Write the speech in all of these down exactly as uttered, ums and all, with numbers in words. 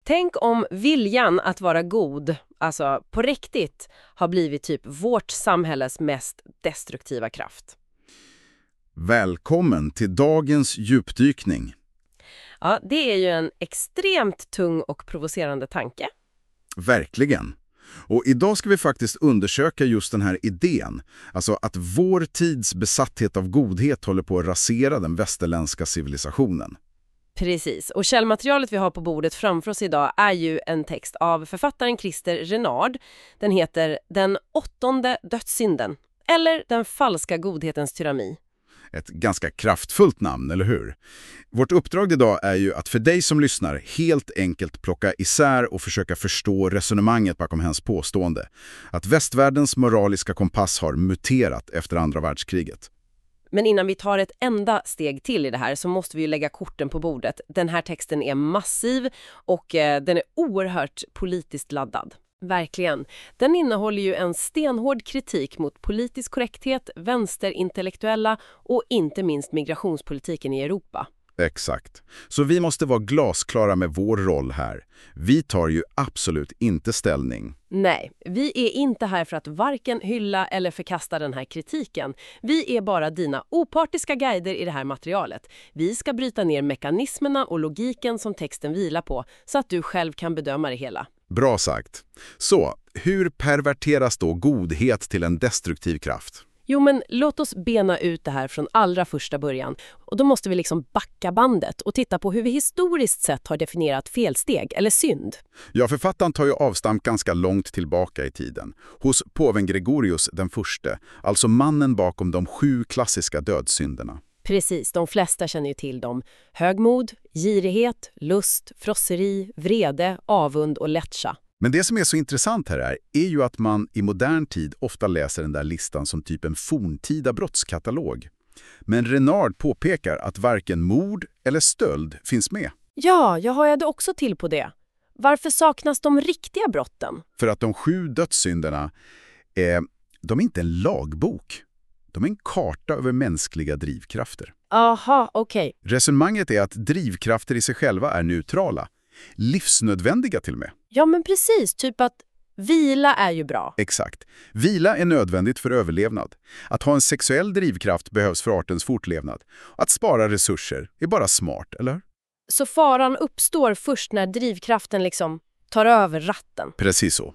Tänk om viljan att vara god, alltså på riktigt, har blivit typ vårt samhälles mest destruktiva kraft. Välkommen till dagens djupdykning. Ja, det är ju en extremt tung och provocerande tanke. Verkligen. Och idag ska vi faktiskt undersöka just den här idén. Alltså att vår tids besatthet av godhet håller på att rasera den västerländska civilisationen. Precis, och källmaterialet vi har på bordet framför oss idag är ju en text av författaren Christer Renard. Den heter Den åttonde dödssynden, eller Den falska godhetens tyranni. Ett ganska kraftfullt namn, eller hur? Vårt uppdrag idag är ju att för dig som lyssnar helt enkelt plocka isär och försöka förstå resonemanget bakom hans påstående. Att västvärldens moraliska kompass har muterat efter andra världskriget. Men innan vi tar ett enda steg till i det här så måste vi ju lägga korten på bordet. Den här texten är massiv och eh, den är oerhört politiskt laddad. Verkligen. Den innehåller ju en stenhård kritik mot politisk korrekthet, vänsterintellektuella och inte minst migrationspolitiken i Europa. Exakt. Så vi måste vara glasklara med vår roll här. Vi tar ju absolut inte ställning. Nej, vi är inte här för att varken hylla eller förkasta den här kritiken. Vi är bara dina opartiska guider i det här materialet. Vi ska bryta ner mekanismerna och logiken som texten vilar på så att du själv kan bedöma det hela. Bra sagt. Så, hur perverteras då godhet till en destruktiv kraft? Jo, men låt oss bena ut det här från allra första början. Och då måste vi liksom backa bandet och titta på hur vi historiskt sett har definierat felsteg eller synd. Ja, författaren tar ju avstamp ganska långt tillbaka i tiden. Hos påven Gregorius den förste, alltså mannen bakom de sju klassiska dödssynderna. Precis, de flesta känner ju till dem. Högmod, girighet, lust, frosseri, vrede, avund och lättja. Men det som är så intressant här är, är ju att man i modern tid ofta läser den där listan som typ en forntida brottskatalog. Men Renard påpekar att varken mord eller stöld finns med. Ja, jag hajade också till på det. Varför saknas de riktiga brotten? För att de sju dödssynderna, är, de är inte en lagbok. De är en karta över mänskliga drivkrafter. Aha, okej. Okay. Resonemanget är att drivkrafter i sig själva är neutrala. Livsnödvändiga till och med. Ja, men precis. Typ att vila är ju bra. Exakt. Vila är nödvändigt för överlevnad. Att ha en sexuell drivkraft behövs för artens fortlevnad. Att spara resurser är bara smart, eller? Så faran uppstår först när drivkraften liksom tar över ratten? Precis så.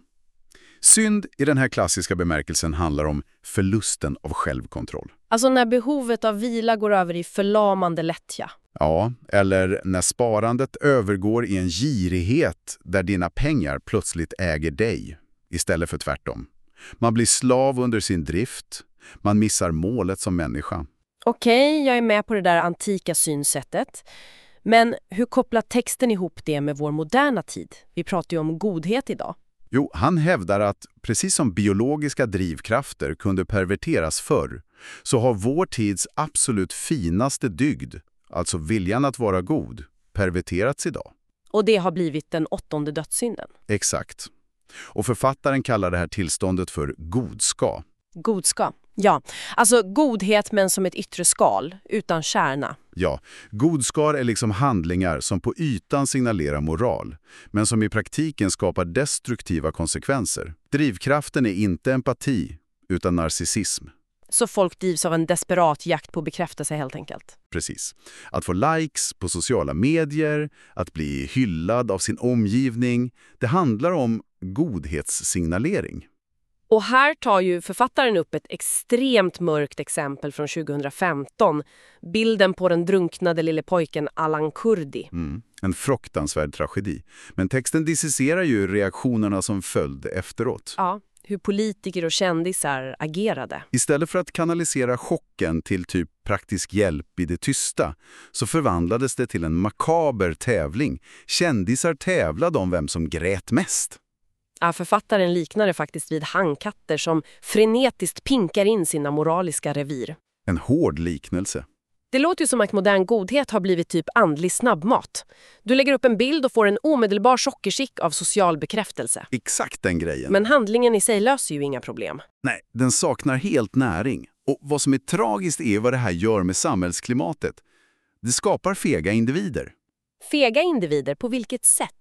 Synd i den här klassiska bemärkelsen handlar om förlusten av självkontroll. Alltså när behovet av vila går över i förlamande lättja. Ja, eller när sparandet övergår i en girighet där dina pengar plötsligt äger dig, istället för tvärtom. Man blir slav under sin drift, man missar målet som människa. Okej, okay, jag är med på det där antika synsättet. Men hur kopplar texten ihop det med vår moderna tid? Vi pratar ju om godhet idag. Jo, han hävdar att precis som biologiska drivkrafter kunde perverteras förr, så har vår tids absolut finaste dygd, alltså viljan att vara god, perverterats idag. Och det har blivit den åttonde dödssynden. Exakt. Och författaren kallar det här tillståndet för godska. Godska, ja. Alltså godhet men som ett yttre skal, utan kärna. Ja, godskar är liksom handlingar som på ytan signalerar moral, men som i praktiken skapar destruktiva konsekvenser. Drivkraften är inte empati, utan narcissism. Så folk drivs av en desperat jakt på bekräftelse helt enkelt. Precis. Att få likes på sociala medier, att bli hyllad av sin omgivning, det handlar om godhetssignalering. Och här tar ju författaren upp ett extremt mörkt exempel från tjugohundrafemton. Bilden på den drunknade lille pojken Alan Kurdi. Mm, en fruktansvärd tragedi. Men texten dissekerar ju reaktionerna som följde efteråt. Ja, hur politiker och kändisar agerade. Istället för att kanalisera chocken till typ praktisk hjälp i det tysta så förvandlades det till en makaber tävling. Kändisar tävlade om vem som grät mest. Ja, författaren liknar det faktiskt vid handkatter som frenetiskt pinkar in sina moraliska revir. En hård liknelse. Det låter ju som att modern godhet har blivit typ andlig snabbmat. Du lägger upp en bild och får en omedelbar sockerskick av social bekräftelse. Exakt den grejen. Men handlingen i sig löser ju inga problem. Nej, den saknar helt näring. Och vad som är tragiskt är vad det här gör med samhällsklimatet. Det skapar fega individer. Fega individer på vilket sätt?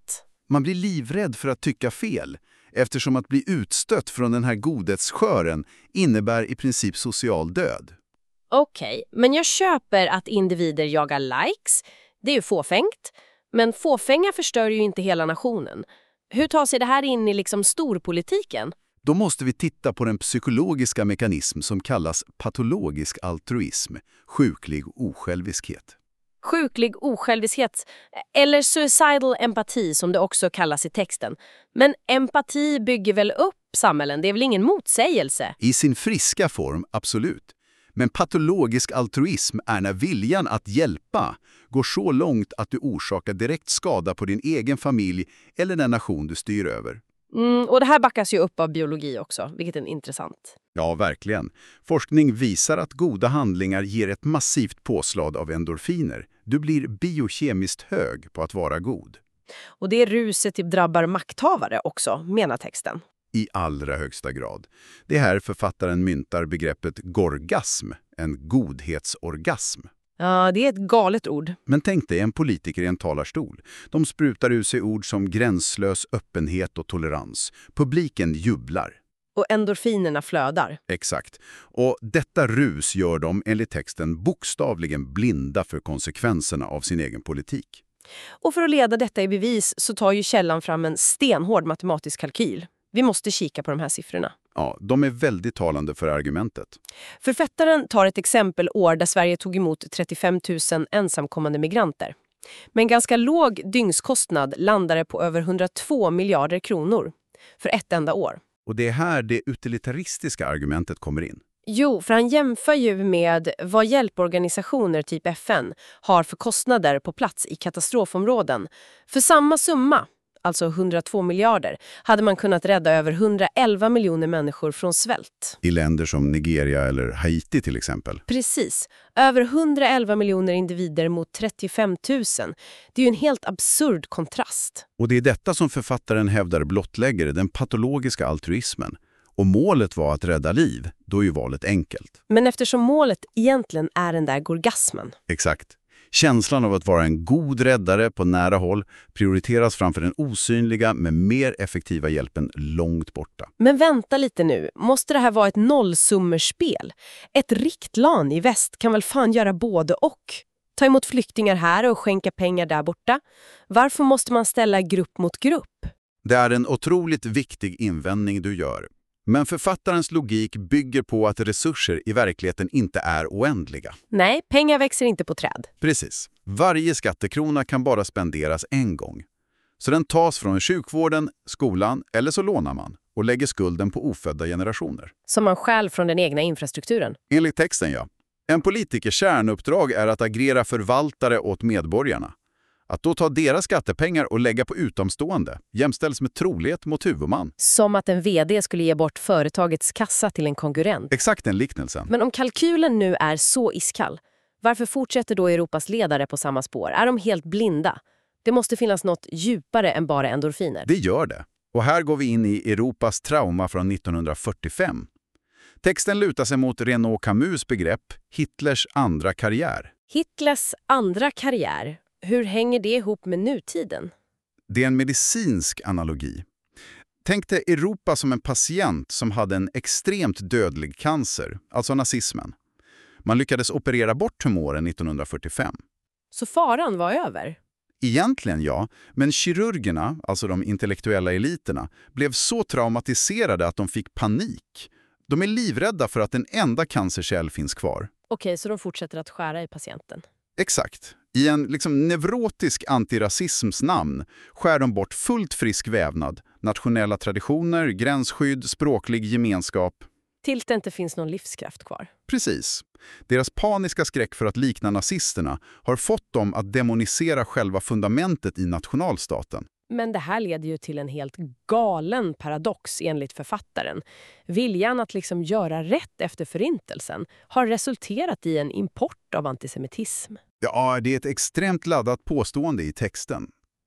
Man blir livrädd för att tycka fel, eftersom att bli utstött från den här godhetskören innebär i princip social död. Okej, okay, men jag köper att individer jagar likes. Det är ju fåfängt. Men fåfänga förstör ju inte hela nationen. Hur tar sig det här in i liksom storpolitiken? Då måste vi titta på den psykologiska mekanism som kallas patologisk altruism, sjuklig osjälviskhet. Sjuklig osjälviskhet, eller suicidal empati som det också kallas i texten. Men empati bygger väl upp samhällen, det är väl ingen motsägelse? I sin friska form, absolut. Men patologisk altruism är när viljan att hjälpa går så långt att du orsakar direkt skada på din egen familj eller den nation du styr över. Mm, och det här backas ju upp av biologi också, vilket är intressant. Ja, verkligen. Forskning visar att goda handlingar ger ett massivt påslag av endorfiner. Du blir biokemiskt hög på att vara god. Och det ruset typ drabbar makthavare också, menar texten. I allra högsta grad. Det här författaren myntar begreppet gorgasm, en godhetsorgasm. Ja, det är ett galet ord. Men tänk dig en politiker i en talarstol. De sprutar ur sig ord som gränslös öppenhet och tolerans. Publiken jublar. Och endorfinerna flödar. Exakt. Och detta rus gör dem enligt texten bokstavligen blinda för konsekvenserna av sin egen politik. Och för att leda detta i bevis så tar ju källan fram en stenhård matematisk kalkyl. Vi måste kika på de här siffrorna. Ja, de är väldigt talande för argumentet. Författaren tar ett exempelår där Sverige tog emot trettiofem tusen ensamkommande migranter. Med en ganska låg dygnskostnad landade på över hundratvå miljarder kronor för ett enda år. Och det är här det utilitaristiska argumentet kommer in. Jo, för han jämför ju med vad hjälporganisationer typ F N har för kostnader på plats i katastrofområden. För samma summa, alltså hundratvå miljarder, hade man kunnat rädda över hundraelva miljoner människor från svält. I länder som Nigeria eller Haiti till exempel. Precis. Över hundraelva miljoner individer mot trettiofem tusen. Det är ju en helt absurd kontrast. Och det är detta som författaren hävdar blottlägger den patologiska altruismen. Och målet var att rädda liv, då är ju valet enkelt. Men eftersom målet egentligen är den där gorgasmen. Exakt. Känslan av att vara en god räddare på nära håll prioriteras framför den osynliga men mer effektiva hjälpen långt borta. Men vänta lite nu, måste det här vara ett nollsummerspel? Ett riktlan i väst kan väl fan göra både och? Ta emot flyktingar här och skänka pengar där borta? Varför måste man ställa grupp mot grupp? Det är en otroligt viktig invändning du gör. Men författarens logik bygger på att resurser i verkligheten inte är oändliga. Nej, pengar växer inte på träd. Precis. Varje skattekrona kan bara spenderas en gång. Så den tas från sjukvården, skolan eller så lånar man och lägger skulden på ofödda generationer. Som man stjäl från den egna infrastrukturen. Enligt texten, ja. En politikers kärnuppdrag är att agera förvaltare åt medborgarna. Att då ta deras skattepengar och lägga på utomstående jämställs med trolighet mot huvudman. Som att en vd skulle ge bort företagets kassa till en konkurrent. Exakt den liknelsen. Men om kalkylen nu är så iskall, varför fortsätter då Europas ledare på samma spår? Är de helt blinda? Det måste finnas något djupare än bara endorfiner. Det gör det. Och här går vi in i Europas trauma från nittonhundrafyrtiofem. Texten lutar sig mot Renaud Camus begrepp Hitlers andra karriär. Hitlers andra karriär? Hur hänger det ihop med nutiden? Det är en medicinsk analogi. Tänk dig Europa som en patient som hade en extremt dödlig cancer, alltså nazismen. Man lyckades operera bort tumoren nittonhundrafyrtiofem. Så faran var över? Egentligen ja, men kirurgerna, alltså de intellektuella eliterna, blev så traumatiserade att de fick panik. De är livrädda för att en enda cancercell finns kvar. Okej, så de fortsätter att skära i patienten? Exakt. I en liksom neurotisk antirasisms namn skär de bort fullt frisk vävnad, nationella traditioner, gränsskydd, språklig gemenskap. Tills det inte finns någon livskraft kvar. Precis. Deras paniska skräck för att likna nazisterna har fått dem att demonisera själva fundamentet i nationalstaten. Men det här leder ju till en helt galen paradox enligt författaren. Viljan att liksom göra rätt efter förintelsen har resulterat i en import av antisemitism. Ja, det är ett extremt laddat påstående i texten.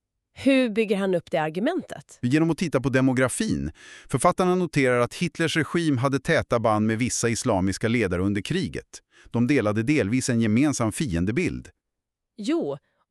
Hur bygger han upp det argumentet? Genom att titta på demografin. Författarna noterar att Hitlers regim hade täta band med vissa islamiska ledare under kriget. De delade delvis en gemensam fiendebild. Jo,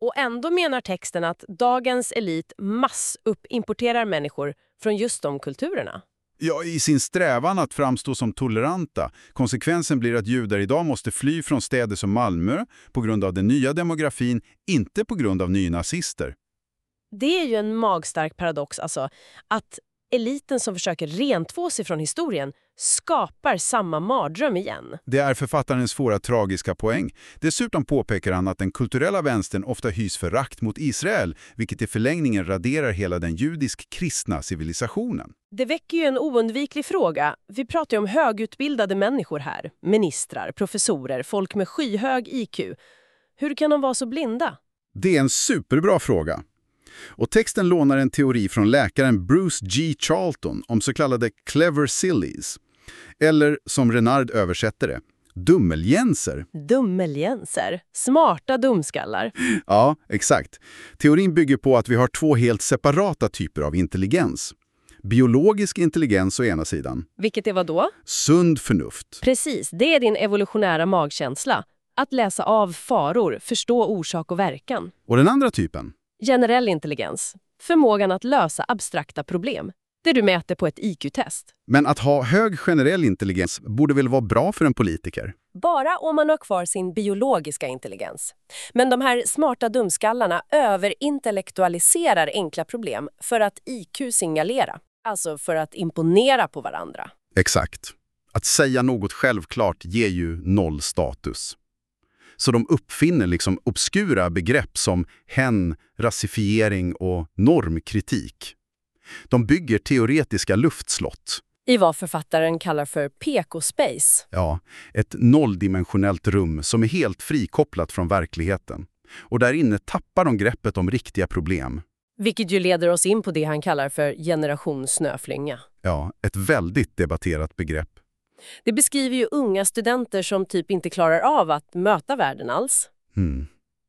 Och ändå menar texten att dagens elit massupimporterar människor från just de kulturerna. Ja, i sin strävan att framstå som toleranta. Konsekvensen blir att judar idag måste fly från städer som Malmö på grund av den nya demografin, inte på grund av nynazister. Det är ju en magstark paradox alltså, att eliten som försöker rentvå sig från historien skapar samma mardröm igen. Det är författarens svåra tragiska poäng. Dessutom påpekar han att den kulturella vänstern ofta hys förakt mot Israel, vilket i förlängningen raderar hela den judisk-kristna civilisationen. Det väcker ju en oundviklig fråga. Vi pratar ju om högutbildade människor här. Ministrar, professorer, folk med skyhög I Q. Hur kan de vara så blinda? Det är en superbra fråga. Och texten lånar en teori från läkaren Bruce G. Charlton om så kallade clever sillies. Eller, som Renard översätter det, dummeljenser. Dummeljenser? Smarta dumskallar? Ja, exakt. Teorin bygger på att vi har två helt separata typer av intelligens. Biologisk intelligens å ena sidan. Vilket är vad då? Sund förnuft. Precis, det är din evolutionära magkänsla. Att läsa av faror, förstå orsak och verkan. Och den andra typen? Generell intelligens. Förmågan att lösa abstrakta problem. Det du mäter på ett I Q-test. Men att ha hög generell intelligens borde väl vara bra för en politiker? Bara om man har kvar sin biologiska intelligens. Men de här smarta dumskallarna överintellektualiserar enkla problem för att I Q signalera. Alltså för att imponera på varandra. Exakt. Att säga något självklart ger ju noll status. Så de uppfinner liksom obskura begrepp som hen, rasifiering och normkritik. De bygger teoretiska luftslott. I vad författaren kallar för P K-space. Ja, ett nolldimensionellt rum som är helt frikopplat från verkligheten. Och där inne tappar de greppet om riktiga problem. Vilket ju leder oss in på det han kallar för generation snöflynga. Ja, ett väldigt debatterat begrepp. Det beskriver ju unga studenter som typ inte klarar av att möta världen alls. Hmm.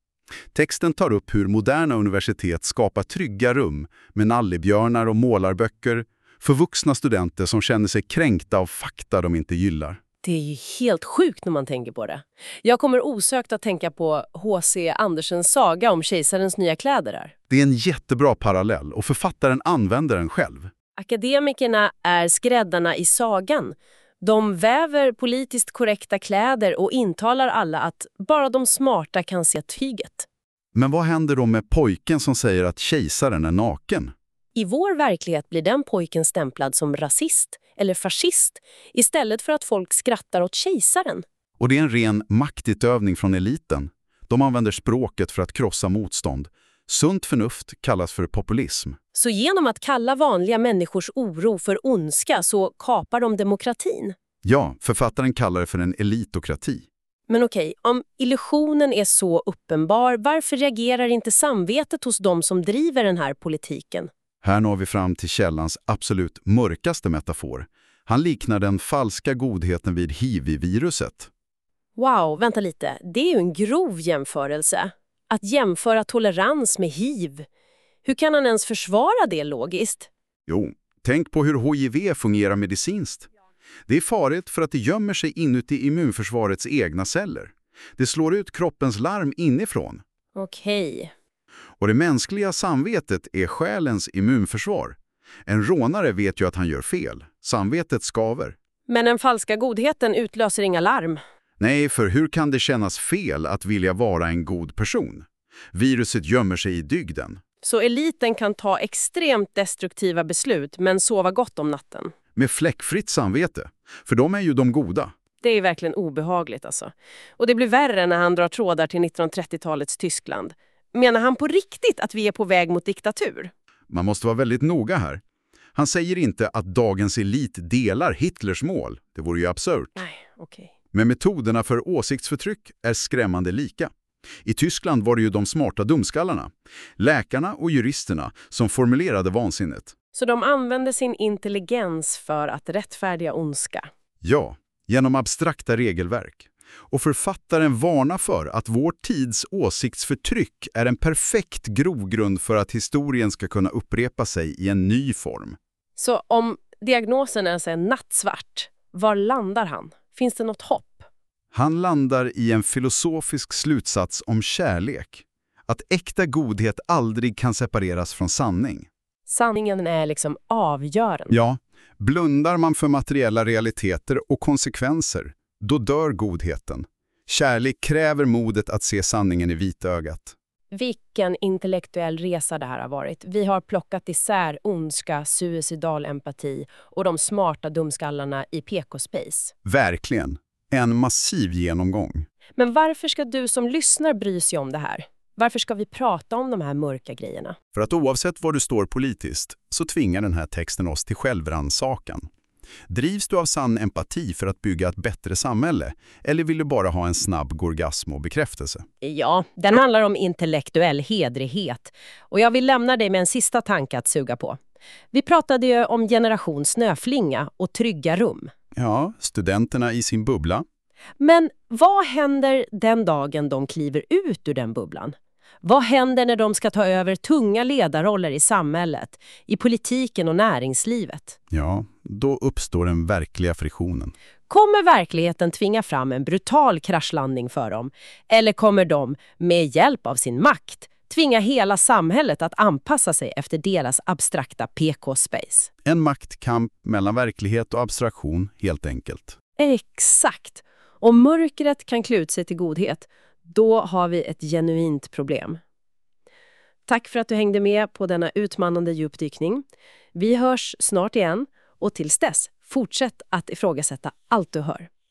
Texten tar upp hur moderna universitet skapar trygga rum med nallebjörnar och målarböcker för vuxna studenter som känner sig kränkta av fakta de inte gillar. Det är ju helt sjukt när man tänker på det. Jag kommer osökt att tänka på H C Andersens saga om kejsarens nya kläder här. Det är en jättebra parallell och författaren använder den själv. Akademikerna är skräddarna i sagan. De väver politiskt korrekta kläder och intalar alla att bara de smarta kan se tyget. Men vad händer då med pojken som säger att kejsaren är naken? I vår verklighet blir den pojken stämplad som rasist eller fascist istället för att folk skrattar åt kejsaren. Och det är en ren maktutövning från eliten. De använder språket för att krossa motstånd. Sunt förnuft kallas för populism. Så genom att kalla vanliga människors oro för ondska så kapar de demokratin? Ja, författaren kallar det för en elitokrati. Men okej, om illusionen är så uppenbar, varför reagerar inte samvetet hos de som driver den här politiken? Här når vi fram till källans absolut mörkaste metafor. Han liknar den falska godheten vid H I V-viruset. Wow, vänta lite. Det är ju en grov jämförelse. Att jämföra tolerans med H I V. Hur kan han ens försvara det logiskt? Jo, tänk på hur H I V fungerar medicinskt. Det är farligt för att det gömmer sig inuti immunförsvarets egna celler. Det slår ut kroppens larm inifrån. Okej. Och det mänskliga samvetet är själens immunförsvar. En rånare vet ju att han gör fel. Samvetet skaver. Men den falska godheten utlöser inga larm. Nej, för hur kan det kännas fel att vilja vara en god person? Viruset gömmer sig i dygden. Så eliten kan ta extremt destruktiva beslut men sova gott om natten. Med fläckfritt samvete. För de är ju de goda. Det är verkligen obehagligt alltså. Och det blir värre när han drar trådar till nittonhundratrettiotalets Tyskland. Menar han på riktigt att vi är på väg mot diktatur? Man måste vara väldigt noga här. Han säger inte att dagens elit delar Hitlers mål. Det vore ju absurt. Nej, okej. Okay. Men metoderna för åsiktsförtryck är skrämmande lika. I Tyskland var det ju de smarta dumskallarna, läkarna och juristerna som formulerade vansinnet. Så de använde sin intelligens för att rättfärdiga ondska? Ja, genom abstrakta regelverk. Och författaren varnar för att vår tids åsiktsförtryck är en perfekt grogrund för att historien ska kunna upprepa sig i en ny form. Så om diagnosen är så nattsvart, var landar han? Finns det något hopp? Han landar i en filosofisk slutsats om kärlek. Att äkta godhet aldrig kan separeras från sanning. Sanningen är liksom avgörande. Ja, blundar man för materiella realiteter och konsekvenser, då dör godheten. Kärlek kräver modet att se sanningen i vitögat. Vilken intellektuell resa det här har varit. Vi har plockat isär ondska, suicidal empati och de smarta dumskallarna i P K-space. Verkligen. En massiv genomgång. Men varför ska du som lyssnar bry sig om det här? Varför ska vi prata om de här mörka grejerna? För att oavsett var du står politiskt så tvingar den här texten oss till självrannsakan. Drivs du av sann empati för att bygga ett bättre samhälle? Eller vill du bara ha en snabb orgasm och bekräftelse? Ja, den handlar om intellektuell hedrighet. Och jag vill lämna dig med en sista tanke att suga på. Vi pratade ju om generation snöflinga och trygga rum. Ja, studenterna i sin bubbla. Men vad händer den dagen de kliver ut ur den bubblan? Vad händer när de ska ta över tunga ledarroller i samhället, i politiken och näringslivet? Ja, då uppstår den verkliga friktionen. Kommer verkligheten tvinga fram en brutal kraschlandning för dem? Eller kommer de, med hjälp av sin makt, tvinga hela samhället att anpassa sig efter deras abstrakta P K-space? En maktkamp mellan verklighet och abstraktion, helt enkelt. Exakt. Om mörkret kan klä ut sig till godhet, då har vi ett genuint problem. Tack för att du hängde med på denna utmanande djupdykning. Vi hörs snart igen och tills dess, fortsätt att ifrågasätta allt du hör.